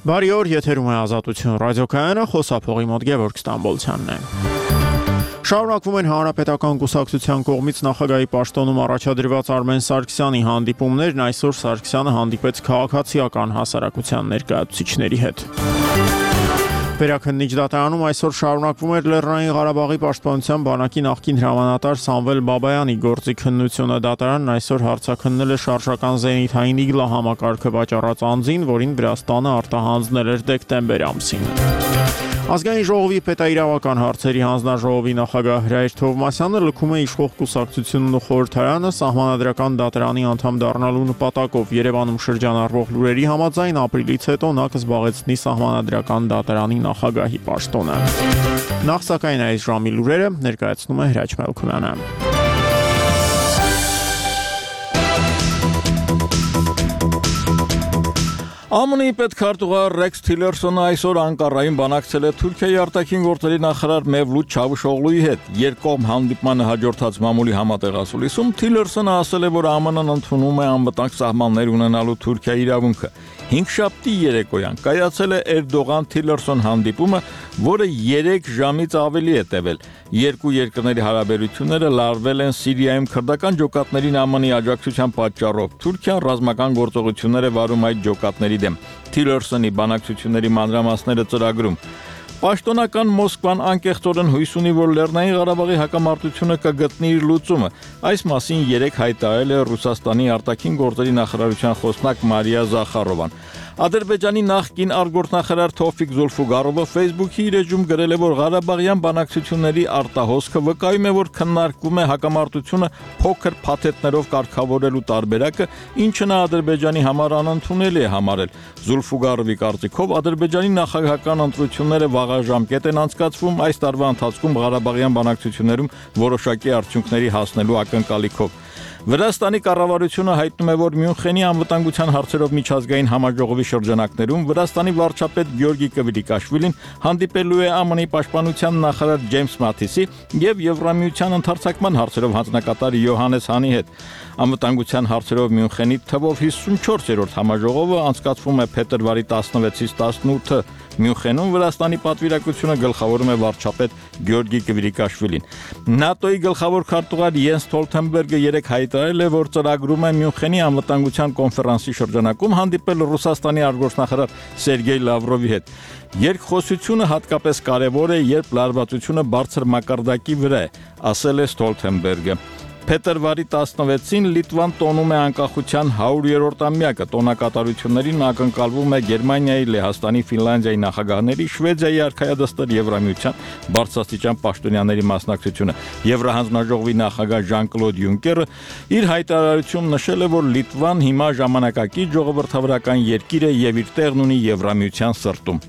Բարի օր, եթերում է Ազատություն ռադիոկայանը, խոսափողի մոտ Գևորգ Ստամբոլցյանն է։ Շարունակվում են Հանրապետական կուսակցության կողմից նախագահի պաշտոնում առաջադրված Արմեն Սարգսյանի հանդիպումներն, այսօր Սարգսյանը հանդիպեց քաղաքացիական հասարակության ներկայացուցիչների հետ։ Վերաքննիչ դատարանում այսօր շարունակվում էր Լեռնային Ղարաբաղի պաշտպանության բանակի նախկին հրամանատար Սամվել Բաբայանի գործի քննությունը։ Դատարանն այսօր հարցաքննել է շարժական զենիթային իգլա համակարգը վաճառած անձին, որին Վրաստանը արտահանձնել էր դեկտեմբեր ամսին։ Ազգային ժողովի պետաիրավական հարցերի հանձնաժողովի նախագահ Հրայր Թովմասյանը լքում է իշխող կուսակցությունն ու խորհրդարանը սահմանադրական դատարանի անդամ դառնալու նպատակով։ Երևանում շրջանառվող լուրերի համաձայն ապրիլից հետո նա կզբաղեցնի սահմանադրական դատարանի նախագահի պաշտոնը։ Նախ սակայն այս ժամի լուրերը ներկայացնում է Հրաչ Մելքոնյանը։ ԱՄՆ-ի պետքարտուղար Ռեքս Թիլերսոնը այսօր Անկարայում բանակցել է Թուրքիայի արտաքին գործերի նախարար Մևլութ Չավուշօղլուի հետ։ Երկկողմ հանդիպմանը հաջորդած մամուլի համատեղասուլիսում Թիլերսոնը ասել է, որ ԱՄՆ-ն ընդունում է անվտանգ սահմաններ ունենալու Թուրքիայի իրավունքը։ Հինգշաբթի երեկոյան կայացել է Էրդողան-Թիլերսոն հանդիպումը, որը 3 ժամից ավելի է տևել։ Երկու երկրների հարաբերությունները լարվել են Սիրիայում քրդական ջոկատներին ԱՄՆ-ի աջակցության պատճառով։ Թուրքիան ռազմական գործողություններ է վարում այդ ջոկատների դեմ։ Թիլերսոնի բանակցությունների մանրամասները ծրագրում։ Պաշտոնական Մոսկվան անկեղծորեն հույս ունի, որ Լեռնային Ղարաբաղի հակամարտությունը կգտնի իր լուծումը։ Այս մասին երեկ հայտարարել է Ռուսաստանի արտաքին գործերի նախարարության խոսնակ Մարիա Զախարովան։ Ադրբեջանի նախկին արտգործնախարար Թովֆիկ Զոլֆուգարովը Facebook-ի իր էջում գրել է, որ Ղարաբաղյան բանակցությունների արտահոսքը վկայում է, որ քննարկվում է հակամարտությունը փոքր փաթեթներով կարգավորելու տարբերակը, ինչը նա Ադրբեջանի համար անընդունելի է համարել։ Զոլֆուգարովի կարծիքով Ադրբեջանի նախագահական ընտրությունները վաղաժամկետ են անցկացվում այս տարվա ընթացքում Ղարաբաղյան բանակցություններում որոշակի արդյունքների հասնելու ակնկալիքով։ Վրաստանի կառավարությունը հայտնում է, որ Մյունխենի անվտանգության հարցերով միջազգային համաժողովի շրջանակներում Վրաստանի վարչապետ Գյորգի Կվրիկաշվիլին հանդիպելու է ԱՄՆ-ի պաշտպանության նախարար Ջեյմս Մաթիսի եւ Եվրամիության ընդհանրացման հարցերով հանձնակատար Յոհանես Հանի հետ։ Անվտանգության հարցերով Մյունխենի թվով 54-րդ համաժողովը անցկացվում է փետրվարի 16-ից 18-ը։ Մյունխենում Վրաստանի պատվիրակությունը գլխավորում է վարչապետ Գյորգի Կվրիկաշվիլին։ ՆԱՏՕ-ի գլխավոր քարտուղար Յենս Ստոլթենբերգը երեկ հայտարարել է, որ ծրագրում է Մյունխենի անվտանգության կոնֆերանսի շրջանակում հանդիպել Ռուսաստանի արտգործնախարար Սերգեյ Լավրովի հետ։ Երկխոսությունը հատկապես կարևոր է, երբ լարվածությունը բարձր մակարդակի վրա է, ասել է Ստոլթենբերգը։ Փետրվարի 16-ին Լիտվան տոնում է անկախության 100-րդ-ամյակը։ Տոնակատարություններին ակնկալվում է Գերմանիայի, Լեհաստանի, Ֆինլանդիայի նախագահների, Շվեդիայի արքայադստեր Եվրամիության բարձրաստիճան պաշտոնյաների մասնակցությունը։ Եվրահանձնաժողովի նախագահ Ժան-Կլոդ Յունկերը իր հայտարարությունում նշել է, որ Լիտվան հիմա ժամանակակից ժողովրդավարական երկիր է եւ իր տեղն ունի Եվրամիության սրտում։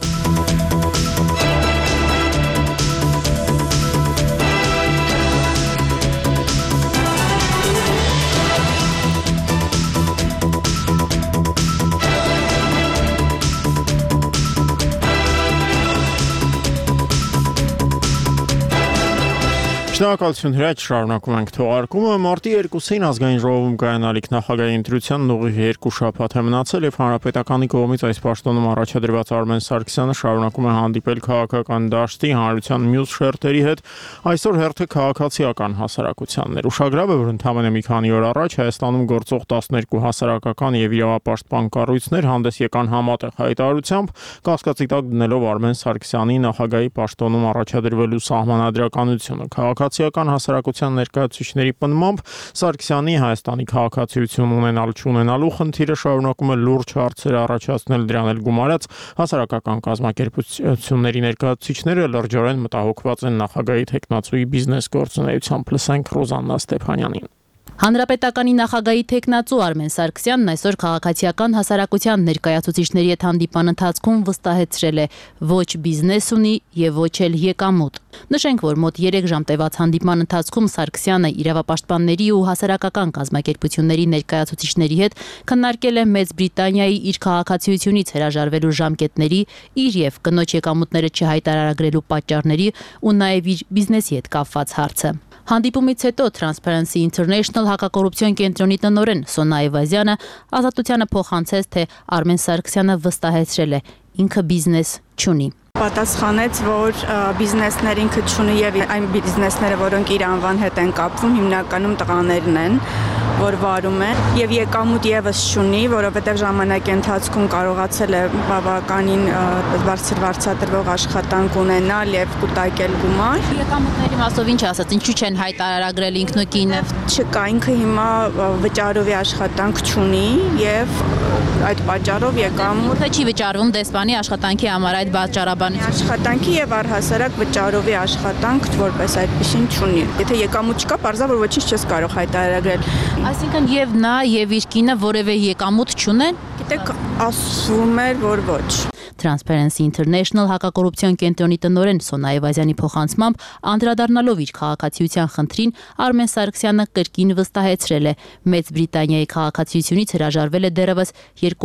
Շնորհակալություն Հրաչ, շարունակում ենք թողարկումը։ Մարտի 2-ին ազգային ժողովում կայանալիք նախագահի ընտրությանն ուղիղ 2 շաբաթ է մնացել եւ Հանրապետականի կողմից այս պաշտոնում առաջադրված Արմեն Սարգսյանը շարունակում է հանդիպել քաղաքական դաշտի հանրության մյուս շերտերի հետ։ Այսօր հերթը քաղաքացիական հասարակությանն էր։ Ուշագրավ է, որ ընդամենը մի քանի օր առաջ Հայաստանում գործող 12 հասարակական եւ իրավապաշտպան կառույցներ հանդես եկան համատեղ հայտարարությամբ, կասկածի տակ դնելով Արմեն Սարգսյանի նախագահի պաշտոնում առաջադրվելու սահմանադրականությունը։ Քաղաքացիական հասարակության ներկայացուցիչների պնդմամբ Սարգսյանի Հայաստանի քաղաքացիություն ունենալ-չունենալու խնդիրը շարունակում է լուրջ հարցեր առաջացնել, դրան էլ գումարած հասարակական կազմակերպությունների ներկայացուցիչները լրջորեն մտահոգված են նախագահի թեկնածուի բիզնես գործունեությամբ։ Լսենք Ռոզաննա Ստեփանյանին։ Հանրապետականի նախագահի թեկնածու Արմեն Սարգսյանն այսօր քաղաքացիական հասարակության ներկայացուցիչների հետ հանդիպան ընթացքում վստահեցրել է ոչ բիզնես ունի եւ ոչ էլ եկամուտ։ Նշենք, որ մոտ 3 ժամ տևած հանդիպման ընթացքում Սարգսյանը իրավապաշտպանների ու հասարակական կազմակերպությունների ներկայացուցիչների հետ քննարկել է Մեծ Բրիտանիայի իր քաղաքացիությունից հրաժարվելու ժամկետների, իր եւ կնոջ եկամուտները չհայտարարագրելու պատճառների ու նաեւ իր բիզնեսի հետ կապված հարցը։ Հանդիպումից հետո Transparency International հակակոռուպցիոն կենտրոնի տնօրեն Սոնա Այվազյանը ազատությանը փոխանցեց, թե Արմեն Սարգսյանը վստահեցրել է ինքը բիզնես չունի։ Պատասխանեց, որ բիզնեսներ ինքը չունի եւ այն բիզնեսները, որոնք իր անվան հետ են կապվում, հիմնականում տղաներն են, որ վարում են եւ եկամուտ եւս չունի, որովհետեւ ժամանակի ընթացքում կարողացել է բավականին բարձր վարձատրվող աշխատանք ունենալ եւ կուտակել գումար։ Եկամուտների մասով ինչ ասած, ինչու չեն հայտարարագրել ինքնուկինը։ Չկա, ինքը հիմա վճարովի աշխատանք չունի եւ այդ պատճառով եկամուտը չի վճարվում դեսպանի աշխատանքի համար այդ պատճառաբանությունը։ Աշխատանքի եւ առհասարակ վճարովի աշխատանք որպես այդպեսին չունի։ Եթե եկամուտ չկա, պարզա որ ոչինչ չես կարող հայտարարել։ Այսինքն եւ նա եւ իր կինը որևէ եկամուտ չունեն։ Գիտեք, ասվում էր, որ ոչ։ Transparency International հակակոռուպցիոն կենտրոնի տնօրեն Սոնա Այվազյանի փոխանցմամբ անդրադառնալով իր քաղաքացիության խնդրին Արմեն Սարգսյանը կրկին վստահեցրել է Մեծ Բրիտանիայի քաղաքացիությունից հրաժարվել է դեռևս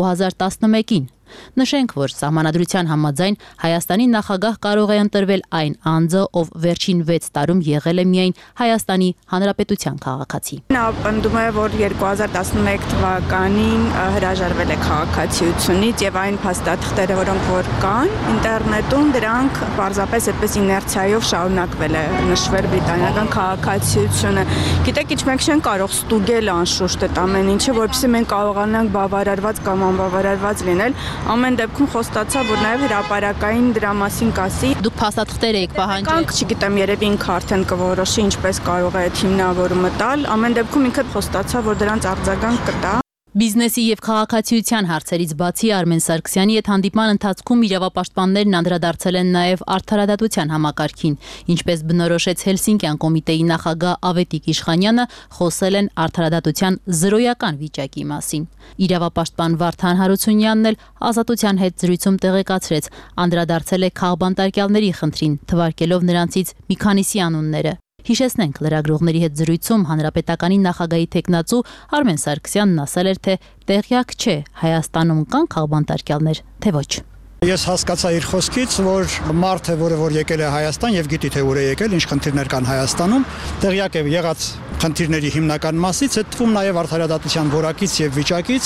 2011-ին։ Նշենք, որ Սահմանադրության համաձայն Հայաստանի նախագահ կարող է ընտրվել այն անձը, ով վերջին 6 տարում եղել է միայն Հայաստանի Հանրապետության քաղաքացի։ Նա պնդում է, որ 2011 թվականին հրաժարվել է քաղաքացիությունից եւ այն փաստաթղթերը, որոնք որ կան ինտերնետում, դրանք պարզապես այդպես իներցիայով շարունակվել է նշվել բրիտանական քաղաքացիությունը։ Գիտեք, ինչ մենք չենք կարող ստուգել անշուշտ այդ ամեն ինչը, որովհետեւ մենք կարողանանք բավարարված կամ անբավարարված լինել։ Ամեն դեպքում խոստացա, որ նաև հրապարակային դրա մասին կասի։ Դուք փաստաթղթեր եք պահանջել։ Չգիտեմ, երևի ինքը արդեն կորոշի ինչպես կարող է այդ հիմնավորումը տալ։ Ամեն դեպքում ինքը խոստացա, որ դրանց արձագանք կտա։ Բիզնեսի եւ քաղաքացիության հարցերից բացի Արմեն Սարգսյանի հետ հանդիպման ընթացքում իրավապաշտպաններն անդրադարձել են նաեւ արդարադատության համակարգին, ինչպես բնորոշեց Հելսինկյան կոմիտեի նախագահ Ավետիք Իշխանյանը, խոսել են արդարադատության զրոյական վիճակի մասին։ Իրավապաշտպան Վարդան Հարությունյանն էլ Ազատության հետ զրույցում տեղեկացրեց, անդրադարձել է քաղբանտարկյալների խնդրին, թվարկելով նրանցից մի քանիսի անունները։ Հիշեցնենք, լրագրողների հետ զրույցում հանրապետականի նախագահի տեխնացու Արմեն Սարգսյանն ասել էր, թե տեղյակ չէ Հայաստանում կան քաղբանտարկյալներ, թե ոչ։ Ես հասկացա իր խոսքից, որ մարդը, որը եկել է Հայաստան եւ գիտի թե ուր է եկել, ինչ խնդիրներ կան Հայաստանում, տեղյակ է եղած խնդիրների հիմնական մասից, այդ թվում նաեւ արդարադատության որակից եւ վիճակից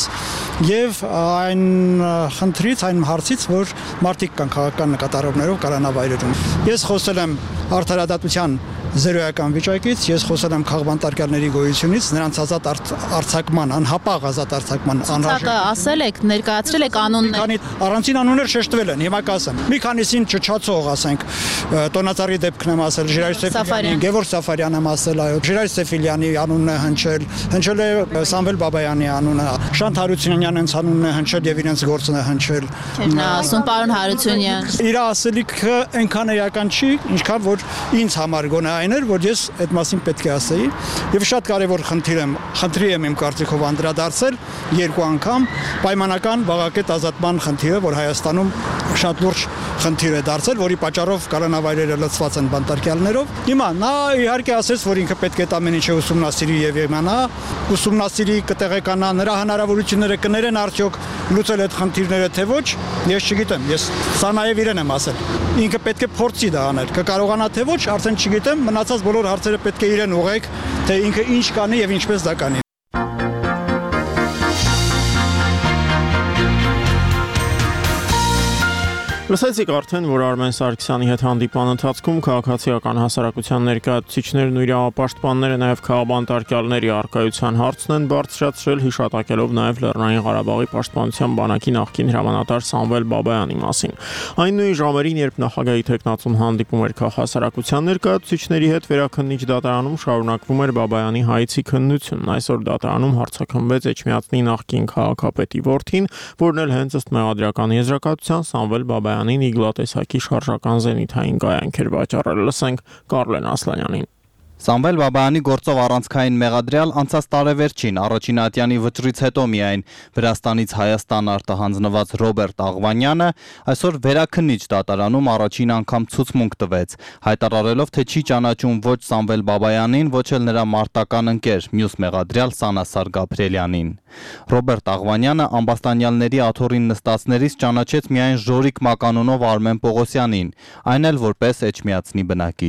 եւ այն խնդրից, այն հարցից, որ մարդիկ կան քաղաքական նկատառումներով կալանավայրերում։ Ես խոսել եմ արդարադատության զրոյական վիճակից, ես խոսել եմ քաղբանտարկյալների գոյությունից, նրանց ազատ արձակման, անհապաղ ազատ արձակման անհրաժեշտ։ Ասել եք, ներկայացրել եք անուններ։ Առանցին անուններ շեշտվել են, հիմա կասեմ։ Մի քանիսին չչացող, ասենք, Տոնածառի դեպքն եմ ասել, Ժիրայր Սեֆիլյանի, Գևորգ Սաֆարյան եմ ասել, այո, Ժիրայր Սեֆիլյանի անունն է հնչել է Սամվել Բաբայանի անունը, Շանթ Հարությունյանն անունն է հնչել եւ իրենց գործն է հնչել։ Նա ասում պարոն Հարությունյան։ Իր ասելիքը այնքան էական չի, ինչքան որ ինձ համար գոնե այն էր, որ ես այդ մասին պետք է ասեի եւ շատ կարեւոր խնդրի եմ իմ կարծիքով անդրադարձել երկու անգամ պայմանական բաղակետ ազատման խնդիրը, որ Հայաստանում շատ լուրջ խնդիր է դարձել, որի պատճառով կալանավայրերը լցված են բանտարկյալներով։ Հիմա նա իհարկե ասեց, որ ինքը պետք է ամեն ինչը ուսումնասիրի եւ իմանա, ուսումնասիրի, կտեղեկանա, նրա հնարավորությունները կներեն արդյոք լուծել այդ խնդիրները թե ոչ, ես չգիտեմ, ես սա նաեւ իրեն եմ ասել։ Ինքը պետք է փորձի դա անել, կկարողանա թե ոչ, արդեն չգիտեմ, մնացած բոլոր հարցերը պետք է իրեն ուղղեք, թե ինքը ինչ կանի եւ ինչպես դա կանի։ Լսեցիք արդեն, որ Արմեն Սարգսյանի հետ հանդիպման ընթացքում քաղաքացիական հասարակության ներկայացուցիչներն ու իրավապաշտպանները նաև քաղբանտարկյալների առկայության հարցն են բարձրացրել, հիշատակելով նաև Լեռնային Ղարաբաղի պաշտպանության բանակի նախկին հրամանատար Սամվել Բաբայանի մասին։ Այն նույն ժամերին, երբ նախագահի տեխնացուն հանդիպում էր քաղաքասարակության ներկայացուցիչների հետ, Վերաքննիչ դատարանում շարունակվում էր Բաբայանի հայցի քննությունն։ Այսօր դատարանում հարցաքննվեց Էջմիածնի նախկին քաղաքապետի որդին, որն էլ հենց ըստ մեղադրական եզրակացության Սամվել Բաբայանին իգլատեսակի շարժական զենիթային կայանք էր վաճառել։ Լսենք Կարլեն Ասլանյանին։ Սամվել Բաբայանի գործով առանցքային մեղադրյալ անցած տարեվերջին առաջին ատյանի վճռից հետո միայն Վրաստանից Հայաստան արտահանձնված Ռոբերտ Աղվանյանը այսօր Վերաքննիչ դատարանում առաջին անգամ ցուցմունք տվեց, հայտարարելով, թե չի ճանաչում ոչ Սամվել Բաբայանին, ոչ էլ նրա մարտական ընկեր, մյուս մեղադրյալ Սանասար Գաբրիելյանին։ Ռոբերտ Աղվանյանը ամբաստանյալների աթոռին նստածներից ճանաչեց միայն Ժորիկ Մականունով Արմեն Պողոսյանին, այն էլ որպես Էջմիածնի բնակիչ։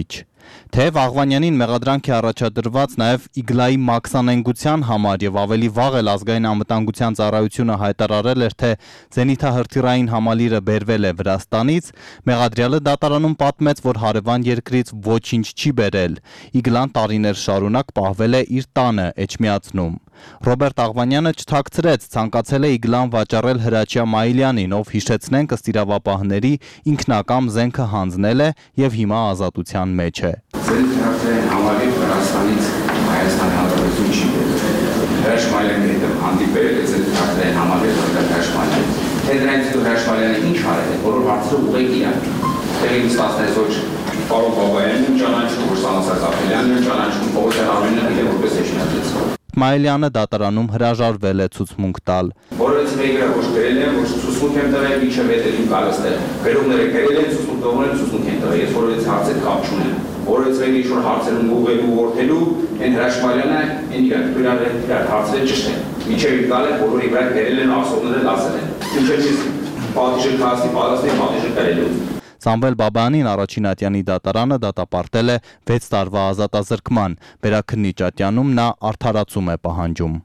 Թեև Աղվանյանին մեղադրանք է առաջադրված նաև Իգլայի մաքսանենգության համար եւ ավելի վաղ էլ ազգային անվտանգության ծառայությունը հայտարարել էր, թե զենիթահրթիռային համալիրը բերվել է Վրաստանից, մեղադրյալը դատարանում պատմեց, որ հարևան երկրից ոչինչ չի բերել։ Իգլան տարիներ շարունակ պահվել է իր տանը Էջմիածնում։ Ռոբերտ Աղվանյանը չթաքցրեց, ցանկացել է Իգլան վաճառել Հրաչյա Մայիլյանին, ով հիշեցնենք ըստ իրավապահների ինքնակամ զենքը հանձնել է եւ հիմա ազատության մեջ է։ Զենիթահրթիռային համալիր Վրաստանից Հայաստանի Հանրապետություն չի բերել։ Հրաչյա Մայիլյանի հետ հանդիպել է զենիթահրթիռային համալիր Հրաչյա Մայիլյանը։ Թե դրանից հետո Հրաչյա Մայիլյանը ինչ արել է, բոլոր հարցերը ուղղակի իրան։ Տեղի ստացնեց ոչ պարոն Բաբայանին ճանաչում, որ Սամասար Զաֆելյանին ճանաչում, Պողոսյան Արմենյանին եւ որպես էջմիածից։ Մայիլյանը դատարանում հրաժարվել է ցուցմունք տալ։ Որից մեկը ոչ գրել են, որ ցուցմունք եմ տվել, ինչը վետելին գալստել։ Գրողները գրել են, ցուցմունք տվել են, ցուցմունք են տվել։ Ես որից հարցեր կապ չունեմ։ Որից մեկը ինչ որ հարցերում ուղղելու, որդելու, այն Հրաչյա Մայիլյանը ինքն հարցերը ճիշտ են։ Միջև գալ է, բոլորի վրա գրել են, ասողները ասել են։ Ինչը չի պատիժը կասի, պատիժը գրելու։ Սամվել Բաբայանին առաջին ատյանի դատարանը դատապարտել է 6 տարվա ազատազրկման, վերաքննիչ ատյանում նա արդարացում է պահանջում։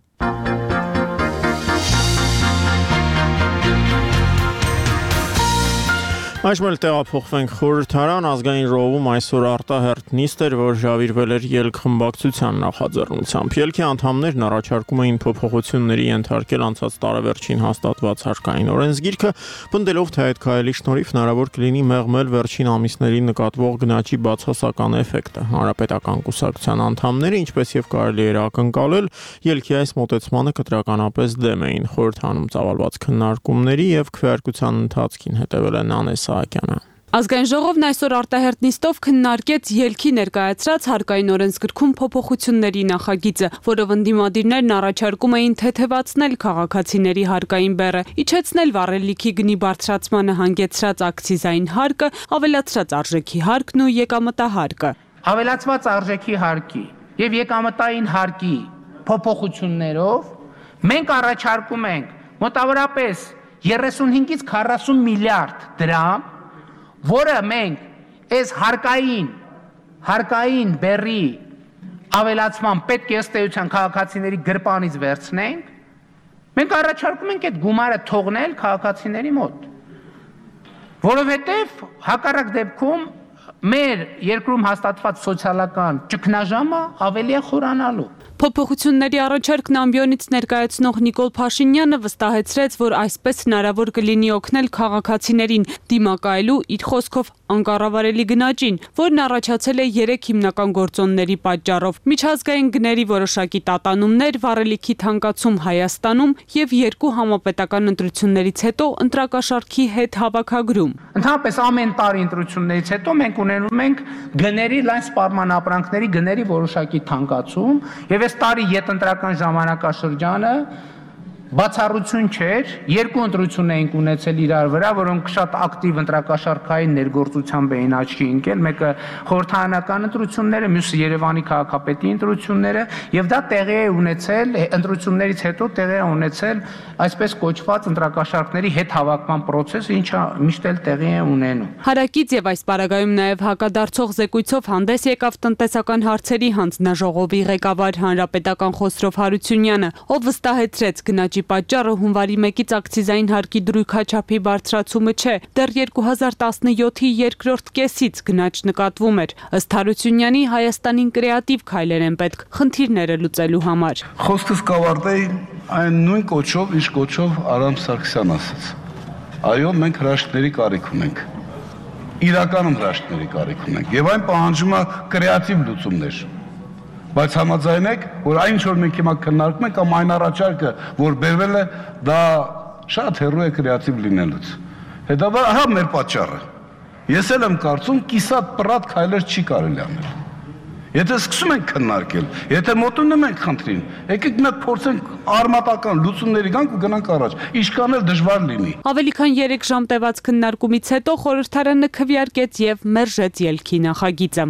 Այժմ էլ տեղափոխվենք խորհրդարան, ազգային ժողովում այսօր արտահերթ նիստ էր, որ հրավիրվել էր ելքխմբակցության նախաձեռնությամբ։ Ելքի անդամներն առաջարկում էին փոփոխությունների ենթարկել անցած տարեվերջին հաստատված հարկային օրենսգիրքը, պնդելով, թե այդ քայլի շնորհիվ հնարավոր կլինի մեղմել վերջին ամիսներին նկատվող գնաճի բացասական էֆեկտը։ Հանրապետական կուսակցության անդամները, ինչպես եւ կարելի էր ակնկալել, ելքի այս մոտեցմանը կտրականապես դեմ էին։ Խորհրդարանում ծավալված քննարկումների եւ քվեարկության ընթացքին հետեւել է Նանե Սահակյանը։ Ազգային ժողովն այսօր արտահերթ նիստով քննարկեց ելքի ներկայացրած հարկային օրենսգրքում փոփոխությունների նախագիծը, որով ընդդիմադիրներն առաջարկում էին թեթևացնել քաղաքացիների հարկային բեռը, իջեցնել վառելիքի գնի բարձրացմանը հանգեցրած ակցիզային հարկը, ավելացրած արժեքի հարկն ու եկամտահարկը։ Ավելացված արժեքի հարկի եւ եկամտային հարկի փոփոխություններով մենք առաջարկում ենք մոտավորապես 35-ից 40 միլիարդ դրամ, որը մենք այս հարկային բեռի ավելացման պետք է ըստ էության քաղաքացիների գրպանից վերցնենք, մենք առաջարկում ենք այդ գումարը թողնել քաղաքացիների մոտ, որովհետև հակառակ դեպքում մեր երկրում հաստատված սոցիալական ճգնաժամը ավելի է խորանալու։ Փոփոխությունների առաջարկն ամբիոնից ներկայացնող Նիկոլ Փաշինյանը վստահեցրեց, որ այսպես հնարավոր կլինի օգնել քաղաքացիներին դիմակայելու իր խոսքով անկառավարելի գնաճին, որն առաջացել է 3 հիմնական գործոնների պատճառով՝ միջազգային գների որոշակի տատանումներ, վառելիքի թանկացում Հայաստանում եւ 2 համապետական ընտրություններից հետո ընտրակաշառքի հետ հավաքագրում։ Ընդհանրապես ամեն տարի ընտրություններից հետո մենք ունենում ենք գների լայն սպառման ապրանքների գների որոշակի թանկացում եւ այս տարի յետընտրական ժամանակաշրջանը բացառություն չէր, 2 ընտրություն էինք ունեցել իրար վրա, որոնք շատ ակտիվ ընտրակաշառքային ներգործությամբ էին աչքի ընկել, մեկը խորհրդարանական ընտրությունները, մյուսը Երևանի քաղաքապետի ընտրությունները, եւ դա տեղի է ունեցել ընտրություններից հետո տեղի է ունեցել այսպես կոչված ընտրակաշառքների հետ հավաքման process, ինչը միշտ էլ տեղի է ունենում։ Հարակից եւ այս պարագայում նաեւ հակադարձող զեկույցով հանդես եկավ տնտեսական հարցերի հանձնաժողովի ղեկավար հանրապետական Խոսրով Հարությունյանը, ով վստահեցրեց գնաճի պատճառը հունվարի 1-ից ակցիզային հարկի դրույքաչափի բարձրացումը չէ, դեռ 2017-ի երկրորդ կեսից գնաճ նկատվում էր։ Ըստ Հարությունյանի Հայաստանին կրեատիվ քայլեր են պետք խնդիրները լուծելու համար։ Խոսքս կավարտեի այն նույն կոչով, ինչ կոչով Արամ Սարգսյան ասաց։ Այո, մենք հրաշքների կարիք ունենք։ Իրականում հրաշքների կարիք ունենք եւ այն պահանջում է կրեատիվ լուծումներ։ Բայց համաձայնեք, որ այն ինչ որ մենք հիմա քննարկում ենք, կամ այն առաջարկը, որ բերվել է, դա շատ հեռու է կրեատիվ լինելուց։ Հետաբար, ահա մեր պատճառը։ Ես էլ եմ կարծում, կիսատ պրատ քայլեր չի կարելի անել։ Եթե սկսում ենք քննարկել, եթե մոտենում ենք խնդրին, եկեք մենք փորձենք արմատական լուծումների գանք ու գնանք առաջ։ Ինչքան էլ դժվար լինի։ Ավելի քան 3 ժամ տևած քննարկումից հետո խորհրդարանը քվեարկեց եւ մերժեց ելքի նախագիծը։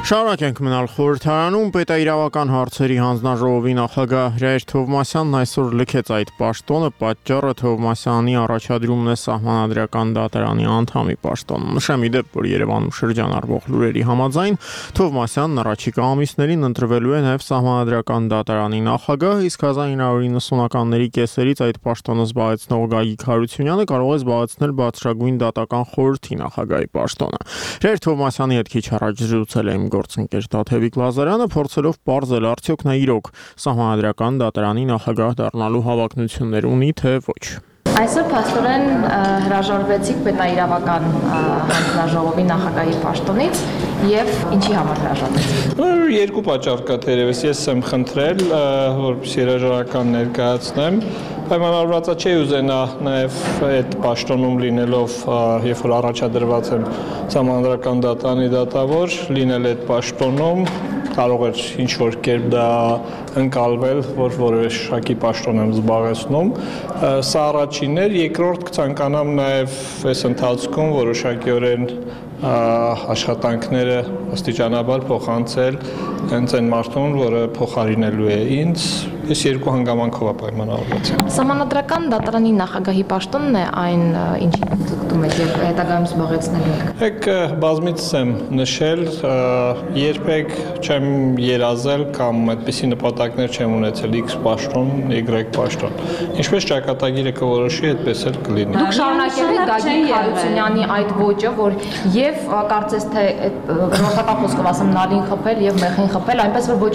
Շարունակենք մնալ խորհրդարանում պետաիրավական հարցերի հանձնաժողովի նախագահ Հրայր Թովմասյանն այսօր լքեց այդ պաշտոնը, պատճառը Թովմասյանի առաջադրումն է Սահմանադրական դատարանի անդամի պաշտոնում։ Նշեմ ի դեպ, որ Երևանում շրջանառվող լուրերի համաձայն Թովմասյանն առաջիկա ամիսներին ընտրվելու է նաև Սահմանադրական դատարանի նախագահ, իսկ 1990-ականների կեսերից այդ պաշտոնը զբաղեցնող Գագիկ Հարությունյանը կարող է զբաղեցնել բարձրագույն դատական խորհրդի նախագահի պաշտոնը։ Հրայր Թովմասյանի հետ քիչ առաջ զրուցել է գործընկեր Տաթևիկ Լազարյանը, փորձելով պարզել արդյոք նա իրոք Սահմանադրական դատարանի նախագահ դառնալու հավակնություններ ունի, թե ոչ։ Այսօր փաստորեն հրաժարվեցիք պետաիրավական հանձնաժողովի նախագահի պաշտոնից եւ ինչի համար հրաժարվեցիք։ Երկու պատճառ կա թերևս, ես եմ խնդրել, որպեսզի հրաժարական ներկայացնեմ։ Պայմանավորվածա չի ուզենա նաև այդ պաշտոնում լինելով, երբ որ առաջադրված եմ Սահմանադրական դատարանի դատավոր, լինել այդ պաշտոնում կարող էր ինչ-որ կերպ դա ընկալվել, որ որևէ շարքի պաշտոն եմ զբաղեցնում։ Սա առաջինն էր, երկրորդ կցանկանամ նաև այս ընթացքում որոշակիորեն աշխատանքները աստիճանաբար փոխանցել հենց այն մարդուն, որը փոխարինելու է ինձ, ես երկու հանգամանքով պայմանավորված եմ։ Սահմանադրական դատարանի նախագահի պաշտոնն է այն, ինչին ձգտում եք եւ հետագայում զբաղեցնելու եք։ Եք բազմիցս եմ նշել, երբեք չեմ երազել կամ այդպիսի նպատակներ չեմ ունեցել X պաշտոն, Y պաշտոն։ Ինչպես ճակատագիրը կորոշի, այդպես էլ կլինի։ Դուք շարունակել եք Գագիկ Հարությունյանի այդ ոճը, որ եւ կարծես թե ռոստական խոսքով ասեմ նալին խփել եւ մեխին խփել, այնպես որ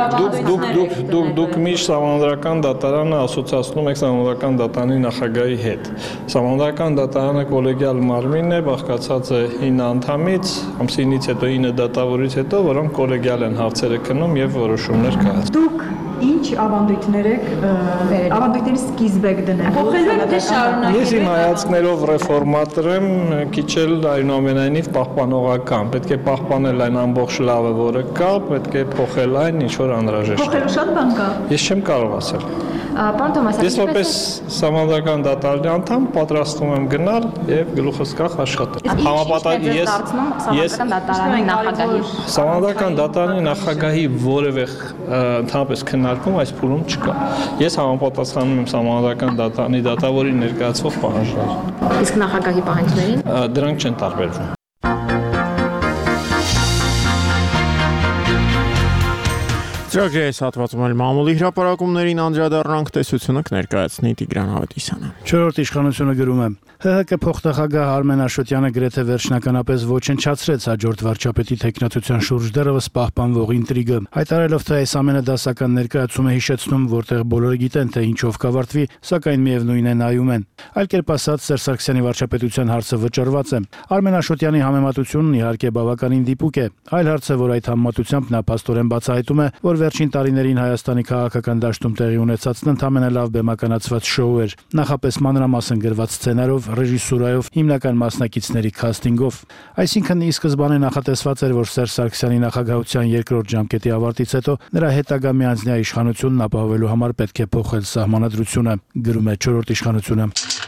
ոչ դուք միշտ Սահմանադրական դատարանը ասոցացնում եք Սահմանադրական դատարանի նախագահի հետ։ Սահմանադրական դատարանը կոլեգիալ մարմին է, բաղկացած է 9 անդամից, ամսինից հետո 9 դատավորից հետո, որոնք կոլեգիալ են հարցերը քննում եւ որոշումներ կայացնում։ Դուք ինչ ավանդույթներ եք, ավանդույթների սկիզբ եք դնել։ Փոխելու թե շարունակել։ Ես իմ հայացքներով ռեֆորմատոր եմ, քիչ էլ այնուամենայնիվ պահպանողական։ Պետք է պահպանել այն ամբողջ լավը, որը կա, պետք է փոխել այն, ինչ որ անհրաժեշտ է։ Փոխելու շատ բան կա։ Ես չեմ կարող ասել։ Պարոն Թոմասյան, ես որպես Սահմանադրական դատարանի անդամ պատրաստվում եմ գնալ եւ գլուխս կախ աշխատել։ Համապատասխան ես Սահմանադրական դատարանի նախագահի որևէ ընդհանրապես քննարկում այս փուլում չկա։ Ես համապատասխանում եմ Սահմանադրական դատարանի դատավորի ներկայացվող պահանջներին։ Իսկ նախագահի պահանջներին դրանք չեն տարբերվում։ Ծրագրի այս հատվածում էլ մամուլի հրապարակումներին անդրադառնանք, տեսությունը կներկայացնի Տիգրան Ավետիսյանը։ Չորրորդ իշխանությունը գրում է. ՀՀԿ փոխնախագահ Արմեն Աշոտյանը գրեթե վերջնականապես ոչնչացրեց հաջորդ վարչապետի տեխնատության շուրջ դեռևս պահպանվող ինտրիգը, հայտարարելով, թե այս ամենը դասական ներկայացում է հիշեցնում, որտեղ բոլորը գիտեն, թե ինչով կավարտվի, սակայն միևնույն է նայում են։ Այլ կերպ ասած, Սերժ Սարգսյանի վարչապետության հարցը վճռված է։ Արմեն Աշոտյանի համեմատությունն իհարկե բավականին դիպուկ է։ Այլ հարց է, որ այդ համեմատությամբ նա փաստորեն բացահայտում է, որ վերջին տարիներին Հայաստանի քաղաքական դաշտում տեղի ունեցածն ընդամենը լավ բեմականացված շոու էր, նախապես մանրամասն գրված սցենարով, ռեժիսուրայով, հիմնական մասնակիցների քաստինգով։ Այսինքն ի սկզբանե նախատեսված էր, որ Սերժ Սարգսյանի նախագահության երկրորդ ժամկետի ավարտից հետո նրա հետագա միանձնյա իշխանությունն ապահովելու համար պետք է փոխել սահմանադրությունը, գրում է Չորրորդ իշխանությունը։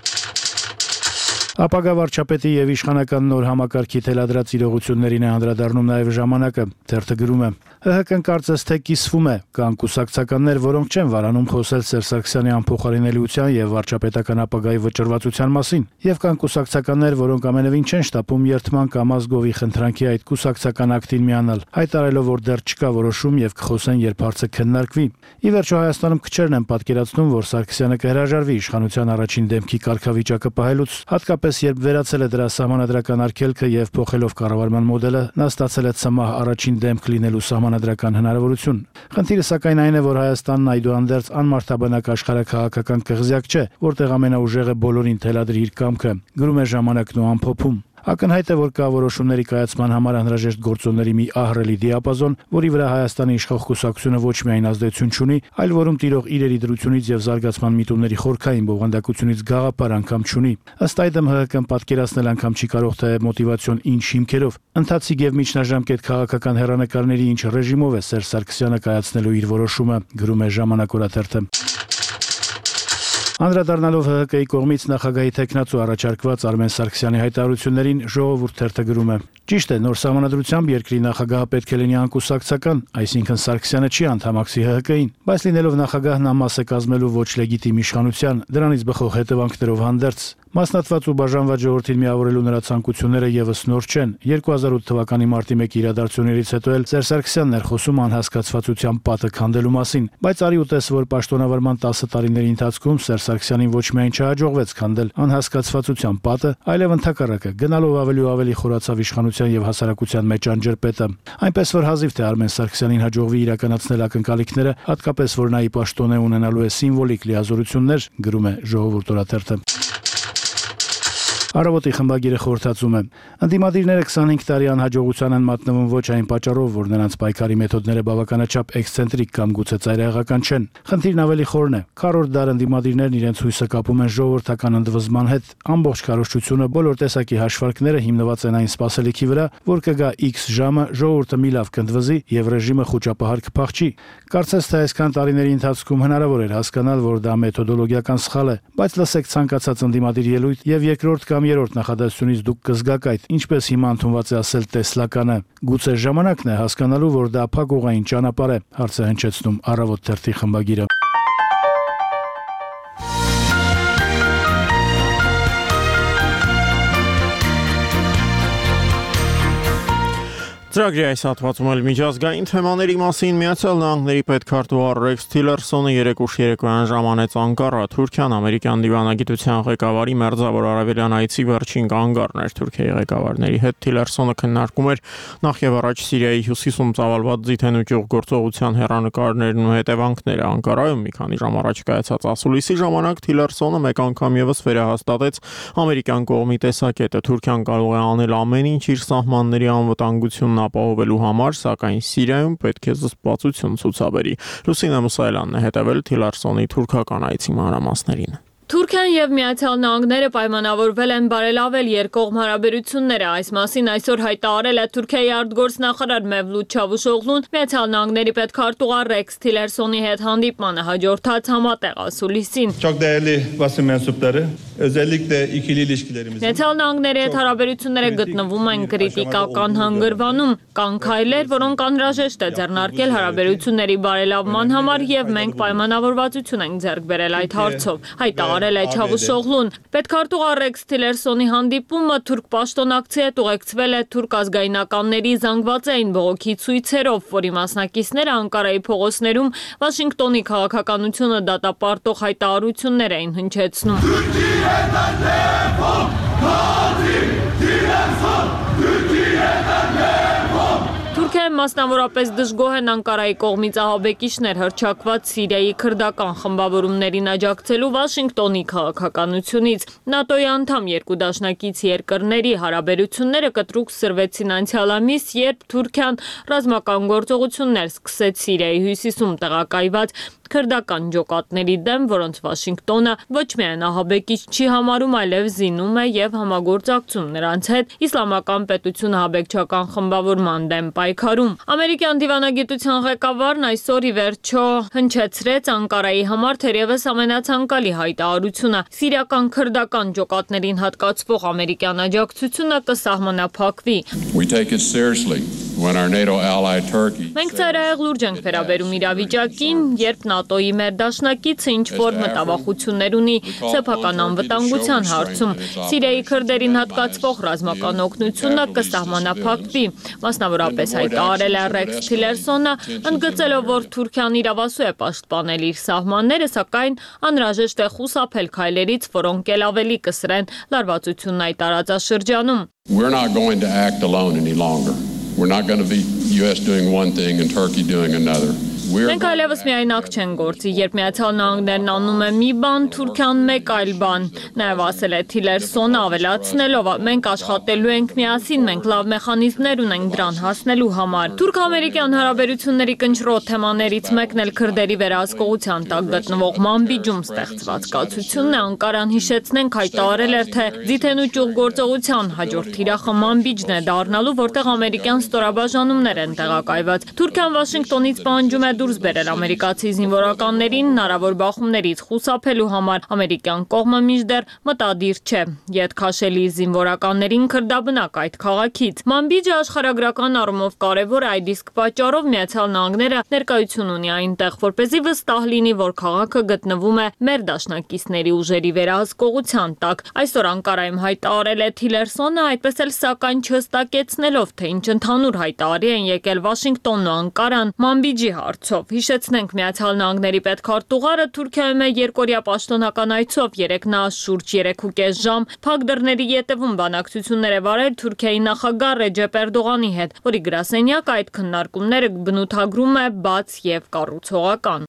Ապագա վարչապետի եւ իշխանական նոր համակարգի թելադրած իրողություններին է անդրադառնում նաեւ ժամանակը, թերթը գրում է. ՀՀԿ-ն կարծես թե կիսվում է, կան կուսակցականներ, որոնք չեն վարանում խոսել Սերժ Սարգսյանի անփոխարինելիության եւ վարչապետական ապագայի վճռվածության մասին, եւ կան կուսակցականներ, որոնք ամենևին չեն շտապում երթման կամ ազգովի խնդրանքի այդ կուսակցական ակտին միանալ, հայտարարելով, որ դեռ չկա որոշում եւ կխոսեն, երբ հարցը քննարկվի։ Ի վերջո Հայաստանում քչերն են պատկերացնում, որ Սարգսյանը կհրաժարվի իշխանության առաջին դեմքի կարգավիճակը պահելուց, հատկապես երբ վերացել է դրա սահմանադրական արգելքը եւ փոխելով կառավարման մոդելը, նա ստացել է ցմահ առաջին դեմք լինելու սահմանադրական հնարավորություն։ Խնդիրը սակայն այն է, որ Հայաստանն այդուհանդերձ անմարդաբանակ աշխարհաքաղաքական կղզյակ չէ, որտեղ ամենաուժեղը բոլորին թելադրի իր կամքը, գրում է Ժամանակն ու ամփոփում։ Ակնհայտ է, որ կա որոշումների կայացման համար անհրաժեշտ գործոնների մի ահռելի դիապազոն, որի վրա Հայաստանի իշխող կուսակցությունը ոչ միայն ազդեցություն չունի, այլ որում տիրող իրերի դրությունից եւ զարգացման միտումների խորքային բովանդակությունից գաղափար անգամ չունի։ Ըստ այդմ ՀՀԿ-ն պատկերացնել անգամ չի կարող թե մոտիվացիոն ինչ հիմքերով, ընթացիկ եւ միջնաժամկետ քաղաքական հեռանկարների ինչ ռեժիմով է Սերժ Սարգսյանը կայացնելու իր որոշումը, գրում է Ժամանակ օրաթերթը։ Անդրադառնալով ՀՀԿ-ի կողմից նախագահի տեխնացու առաջարկված Արմեն Սարգսյանի հայտարարություններին, Ժողովուրդ թերթը գրում է. Ճիշտ է, նոր սահմանադրությամբ երկրի նախագահը պետք է լինի անկուսակցական, այսինքն Սարգսյանը չի անդամակցի ՀՀԿ-ին, բայց լինելով նախագահ նա մաս է կազմելու ոչ լեգիտիմ իշխանության, դրանից բխող հետևանքներով հանդերձ։ Մասնատված ու բաժանված ժողովրդին միավորելու նրա ցանկությունները եւս նոր չեն։ 2008 թվականի մարտի 1-ի իրադարձություններից հետո էլ Սերժ Սարգսյանն էր խոսում անհասկացվածության պատը քանդելու մասին, բայց արի ու տես, որ պաշտոնավարման 10 տարիների ընթացքում Սերժ Սարգսյանին ոչ միայն չհաջողվեց քանդել անհասկացվածության պատը, այլև ընդհակառակը գնալով ավելի ու ավելի խորացավ իշխանության եւ հասարակության մեջ անջրպետը։ Այնպես որ հազիվ թե Արմեն Սարգսյանին հաջողվի իրականացնել ակնկալիքները, հատկապես որ նա ի պաշտոն է ունենալու է սիմվոլիկ լիազորություններ, գրում է Ժողովուրդ օրաթերթը։ Առավոտի խմբագիրը խորհրդածում է. Ընդդիմադիրները 25 տարի անհաջողության են մատնվում ոչ այն պատճառով, որ նրանց պայքարի մեթոդները բավականաչափ էքսցենտրիկ կամ գուցե ծայրահեղական չեն։ Խնդիրն ավելի խորն է։ Քառորդ դար ընդդիմադիրներն իրենց հույսը կապում են ժողովրդական ընդվզման հետ։ Ամբողջ քարոզչությունը, բոլոր տեսակի հաշվարկները հիմնված են այն սպասելիքի վրա, որ կգա X ժամը, ժողովուրդը մի լավ կընդվզի եւ ռեժիմը խոճապահար կփախչի։ Կարծես թե այսքան տարիների ընթացքում հնարավոր էր հասկանալ, որ դա մեթոդոլոգիական սխալ է, բայց լսեք ցանկացած ընդդիմադիր ելույթ եւ երկրորդ կամ երրորդ նախադասությունից դուք կզգաք այդ, ինչպես հիմա ընդունված է ասել տեսլականը։ Գուցե ժամանակն է հասկանալու, որ դա փակուղային ճանապարհ է, հարց է հնչեցնում Առավոտ թերթի խմբագիրը։ Ծրագրի այս հատվածում էլ միջազգային թեմաների մասին Միացյալ Նահանգների պետքարտուղար Ռեքս Թիլերսոնը երեկուշ երեկոյան ժամանեց Անկարա, Թուրքիան ամերիկյան դիվանագիտության ղեկավարի մերձավոր արևելյան այցի վերջին կանգառն էր Թուրքիայի ղեկավարների հետ։ Թիլերսոնը քննարկում էր նախ եւ առաջ Սիրիայի հյուսիսում ծավալված ձիթեն ու ճյուղգործողության հեռանկարներն ու հետևանքները։ Անկարայում մի քանի ժամ առաջ կայացած ասուլիսի ժամանակ Թիլերսոնը մեկ անգամ եւս վերահաստատեց ամերիկյան կողմի տեսակետը։ Թուրքիան կարող է անել ամեն ինչ իր սահմանների անվտանգությունն ապահովելու համար, սակայն Սիրիայում պետք է զսպվածություն ցուցաբերի։ Լուսինե Մուսայելյանն է հետևել Թիլերսոնի թուրքական այցի մանրամասներին։ Թուրքիան եւ Միացյալ Նահանգները պայմանավորվել են բարելավել երկկողմ հարաբերությունները։ Այս մասին այսօր հայտարարել է Թուրքիայի արտգործնախարար Մևլութ Չավուշօղլուն Միացյալ Նահանգների պետքարտուղար Ռեքս Թիլերսոնի հետ հանդիպմանը հաջորդած համատեղ ասուլիսին։ Միացյալ Նահանգների հետ հարաբերությունները գտնվում են կրիտիկական հանգրվանում, կան քայլեր, որոնք անհրաժեշտ է ձեռնարկել հարաբերությունների բարելավման համար եւ մենք պայմանավորվածություն ենք ձեռք բերել այդ հարցով։ Հայտարարել է Չավուշօղլուն։ Պետքարտուղար Ռեքս Թիլերսոնի հանդիպումը թուրք պաշտոնակցի հետ ուղեկցվել է թուրք ազգայնականների զանգվածային բողոքի ցույցերով, որի մասնակիցները Անկարայի փողոցներում Վաշինգտոնի քաղաքականությունը դատապարտող հայտարարություններ էին հնչեցնում։ Թուրքիան մասնավորապես դժգոհ են Անկարայի կողմից ահաբեկիչներ հռչակված Սիրիայի քրդական խմբավորումներին աջակցելու Վաշինգտոնի քաղաքականությունից։ ՆԱՏՕ-ի անդամ երկու դաշնակից երկրների հարաբերությունները կտրուկ սրվեցին անցյալ ամիս, երբ Թուրքիան ռազմական գործողություններ սկսեց Սիրիայի հյուսիսում տեղակայված քրդական ջոկատների դեմ, որոնց Վաշինգտոնը ոչ միայն ահաբեկիչ չի համարում, այլև զինում է եւ համագործակցում նրանց հետ իսլամական պետություն ահաբեկչական խմբավորման դեմ պայքարում։ Ամերիկյան դիվանագիտության ղեկավարն այսօր ի վերջո հնչեցրեց Անկարայի համար թերևս ամենացանկալի հայտարարությունը։ Սիրիական քրդական ջոկատներին հատկացվող ամերիկյան աջակցությունը կսահմանափակվի։ Մենք ծայրահեղ լուրջ ենք վերաբերում իրավիճակին, երբ ՆԱՏՕ-ի մեր դաշնակիցը ինչ-որ մտավախություններ ունի սեփական անվտանգության հարցում։ Սիրիայի քրդերին հատկացվող ռազմական օգնությունը կսահմանափակվի, մասնավորապես հայտարարել է Ռեքս Թիլերսոնը, ընդգծելով, որ Թուրքիան իրավասու է պաշտպանել իր սահմանները, սակայն անհրաժեշտ է խուսափել քայլերից, որոնք էլ ավելի կսրեն լարվածությունն այդ տարածաշրջանում։ We're not going to be US doing one thing and Turkey doing another. Մենք այլևս միայնակ չեն գործի, երբ Միացյալ Նահանգներն անում է մի բան, Թուրքիան մեկ այլ բան։ Նաև ասել է Թիլերսոնը ավելացնելով, մենք աշխատելու ենք միասին, մենք լավ մեխանիզմներ ունենք դրան հասնելու համար։ Թուրք-ամերիկյան հարաբերությունների կնճռոտ թեմաներից մեկն էլ քրդերի վերահսկողության տակ գտնվող Մանբիջում ստեղծված կացությունն է։ Անկարան հիշեցնենք հայտարարել էր, թե ձիթենու ճյուղգործողության հաջորդ թիրախը Մանբիջն է դառնալու, որտեղ ամերիկյան ստորաբաժանումներ են տեղակայված։ Թուրքիան Վաշինգտոնից պահանջում է դուրս բերել ամերիկացի զինվորականներին հնարավոր բախումներից խուսափելու համար։ Ամերիկյան կողմը մինչդեռ մտադիր չէ ետքաշելի զինվորականներին քրդաբնակ այդ քաղաքից։ Մամբիջը աշխարհագրական առումով կարևոր է, այդ իսկ պատճառով Միացյալ Նահանգները ներկայություն ունի այնտեղ, որպեսզի վստահ լինի, որ քաղաքը գտնվում է մեր դաշնակիցների ուժերի վերահսկողության տակ։ Այսօր Անկարայում հայտարարել է Թիլերսոնը, այդպես էլ սակայն չհստակեցնելով, թե ինչ ընդհանուր հայտարարի են եկել Վաշինգտոնն ու Անկարան Մամբիջի հարցով։ Հիշեցնենք, Միացյալ Նահանգների պետքարտուղարը Թուրքիայում է երկօրյա պաշտոնական այցով, երեկ նա շուրջ 3.5 ժամ փակ դռների ետևում բանակցություններ է վարել Թուրքիայի նախագահ Ռեջեփ Էրդողանի հետ, որի գրասենյակը այդ քննարկումները բնութագրում է բաց եւ կառուցողական։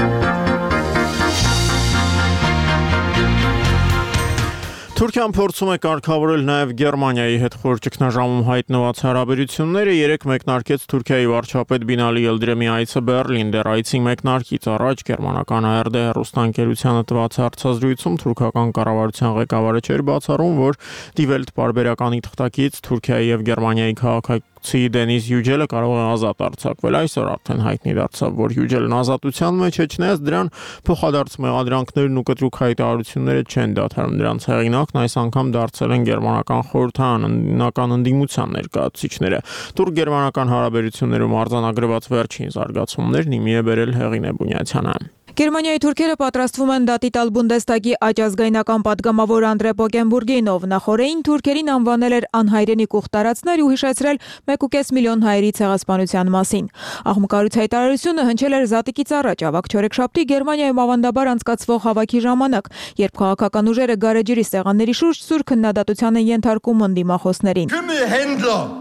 Թուրքիան փորձում է կարգավորել նաև Գերմանիայի հետ խոր ճգնաժամում հայտնված հարաբերությունները։ Երեկ մեկնարկեց Թուրքիայի վարչապետ Բինալի Ելդրեմի այցը Բեռլին։ Դեռ այցի մեկնարկից առաջ գերմանական ARD հեռուստաընկերությանը տված հարցազրույցում թուրքական կառավարության ղեկավարը չէր բացառում, որ Die Welt պարբերականի թղթակից Թուրքիայի եւ Գերմանիայի քաղաքացի Դենիս Յուջելը կարող է ազատ արձակվել։ Այսօր արդեն հայտնի դարձավ, որ Յուջելն ազատության մեջ է, չնայած դրան փոխադարձ մեղադրանքներն ու կտրուկ հայտարարությունները չեն դադարում։ Դրանց հեղինակն այս անգամ դարձել են գերմանական խորհրդարանական ընդդիմության ներկայացուցիչները։ Թուրք-գերմանական հարաբերություններում արձանագրված վերջին զարգացումներն իմի է բերել Հեղինե Բունյացյանը։ Գերմանիայի թուրքերը պատրաստվում են դատի տալ Բունդեստագի աճազգայնական падգամավոր Անդրե Պոգենբուրգին, ով նախորդին թուրքերին անվանել էր անհայրենի կուղտարածներ ու հիշեցրել 1.5 միլիոն հայերի ցեղասպանության մասին։ Աղմկարույց հայտարարությունը հնչել էր զատիկից առաջ ավագ չորեքշաբթի Գերմանիայում ավանդաբար անցկացվող հավաքի ժամանակ, երբ քաղաքական ուժերը գարեջրի սեղանների շուրջ սուր քննադատության են ենթարկում ընդդիմախոսներին։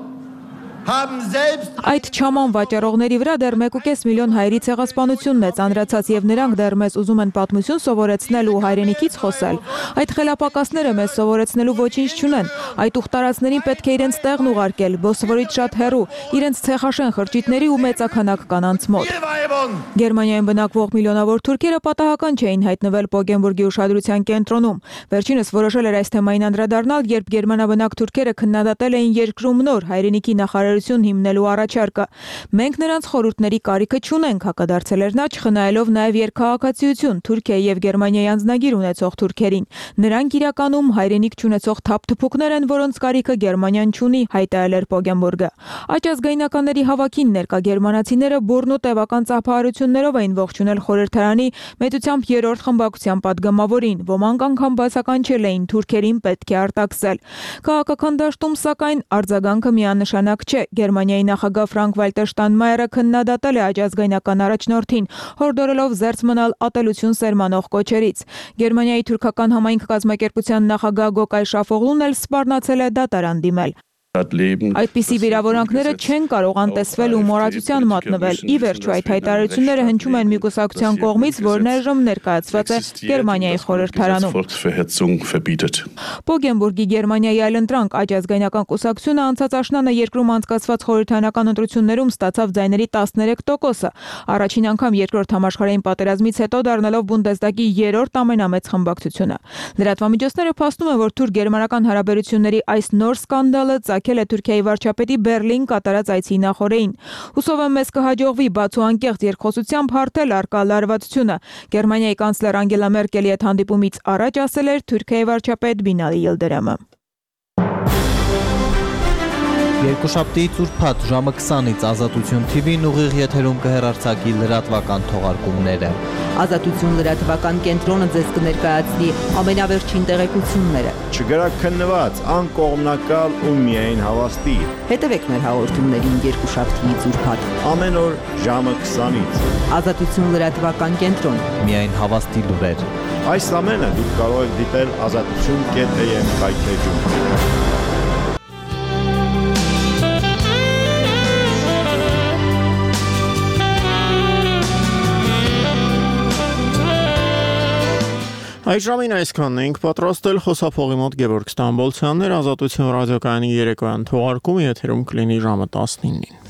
Այդ չաման վաճառողների վրա դեռ 1.5 միլիոն հայերի ցեղասպանությունն է ծանրացած եւ նրանք դեռ մեզ ուզում են պատմություն սովորեցնել ու հայրենիքից խոսել։ Այդ խելապակասները մեզ սովորեցնելու ոչինչ չունեն։ Այդ ուխտարածներին պետք է իրենց տեղն ուղարկել, Բոսֆորից շատ հեռու, իրենց ցեխաշեն խրճիթների ու մեծաքանակ կանանց մոտ։ Գերմանիայում բնակվող միլիոնավոր թուրքերը պատահական չէին հայտնվել Պոգենբուրգի ուշադրության կենտրոնում։ Վերջինս որոշել էր այս թեմային անդրադառնալ, երբ գերմանաբնակ թուրքերը քննադատել էին երկրում նոր հայրենիքի նախարարություն հիմնելու առաջարկը։ Մենք նրանց խորհուրդների կարիքը չունենք, հակադարձել էր նա, չխնայելով նաև երկքաղաքացիություն Թուրքիայի եւ Գերմանիայի անձնագիր ունեցող թուրքերին։ Նրանք իրականում հայրենիք չունեցող թափթփուկներ են, որոնց կարիքը Գերմանիան չունի, հայտարարել էր Պոգենբուրգը։ Աճազգայնականների հավաքին ներկա գերմանացիները բուրն ու տևական ծափահարություններով էին ողջունել խորհրդարանի մեծությամբ 3-րդ խմբակցության падգամավորին, ոմանք անգամ բացականչել էին թուրքերին պետք է արտաքսել։ Քաղաքական դաշտում սակայն արձագանքը միանշանակ չէ։ Գերմանիայի նախագահ Ֆրանկ Վալտեր Շտայնմայերը քննադատել է աճազգայնական առաջնորդին, հորդորելով զերծ մնալ ատելություն սերմանող կոչերից։ Գերմանիայի թուրքական համայնք կազմակերպության նախագահ Գոկայ Շաֆօղլուն էլ սպառնացել է դատարան դիմել։ Այդպիսի վիրավորանքները չեն կարող անտեսվել ու մոռացության մատնվել։ Ի վերջո այդ հայտարարությունները հնչում են մի կուսակցության կողմից, որն այժմ ներկայացված է Գերմանիայի խորհրդարանում։ Պոգենբուրգի Գերմանիայի այլընտրանք աճազգայնական կուսակցությունը անցած աշնանը երկրում անցկացված խորհրդարանական ընտրություններում ստացավ ձայների 13%-ը, առաջին անգամ երկրորդ համաշխարհային պատերազմից հետո դառնալով Բունդեսդագի 3-րդ ամենամեծ խմբակցությունը։ Լրատվամիջոցները փաստում են, որ թուրք-գերմանական հարաբերությունների այս նոր սկանդալը է Թուրքիայի վարչապետի Բեռլին կատարած այցի նախորդին։ Հուսով եմ մեզ կհաջողվի բաց ու անկեղծ երկխոսությամբ հարթել առկա լարվածությունը, Գերմանիայի կանցլեր Անգելա Մերկելի հետ հանդիպումից առաջ ասել էր Թուրքիայի վարչապետ Բինալի Ելդրեմը։ Երկուշաբթի ծուրփաթ ժամը 20-ից Ազատություն TV-ն ուղիղ եթերում կհեռարձակի լրատվական թողարկումները։ Ազատություն լրատվական կենտրոնը ձեզ կներկայացնի ամենավերջին տեղեկությունները։ Չգրաքննված, անկողմնակալ ու միայն հավաստի։ Հետևեք մեր հաղորդումներին երկուշաբթի ծուրփաթ։ Ամեն օր ժամը 20-ից։ Ազատություն լրատվական կենտրոն։ Միայն հավաստի լուրեր։ Այս ամենը դուք կարող եք դիտել azatutun.am կայքեջում։ Այս ժամին այսքանն ենք պատրաստել, խոսափողի մոտ Գևորգ Ստամբոլցյանն էր, Ազատություն ռադիոկայանի երեկոյան թողարկումը եթերում կլինի ժամը 19-ին։